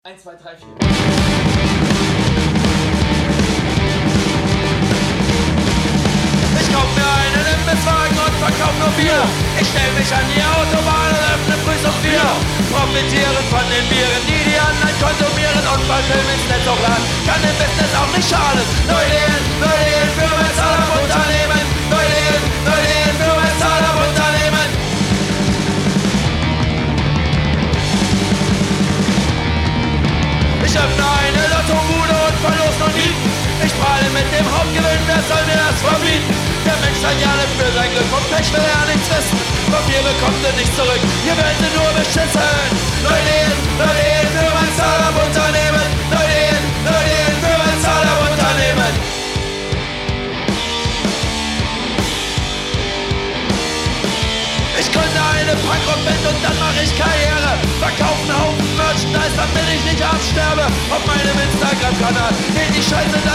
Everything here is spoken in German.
1, 2, 3, 4. Ich kauf mir einen MS-Wagen und verkauf nur Bier. Ich stell mich an die Autobahn und öffne frühs um 4. Profitieren von den Bieren, die anderen konsumieren und beim Film ins Netz hochladen. Kann im Business auch nicht schaden. Neudehen für mein Startup-Unternehmen. Neudehen für mein Startup-Unternehmen. Ich öffne eine Lottobude und verlos noch nie. Ich prahle mit dem Hauptgewinn, wer soll mir das verbieten? Der Mensch sein gerne für sein Glück, vom Pech will er nichts wissen. Von mir bekommt er nichts zurück, hier werden sie nur beschissen. Neudehen für mein Startup-Unternehmen. Neudehen für mein Startup-Unternehmen. Ich gründe eine Punkrock-Band und dann mache ich Karriere. Verkaufe einen Haufen Merchandise, damit ich nicht absterbe. Auf meinem Instagram-Kanal geht die Scheiße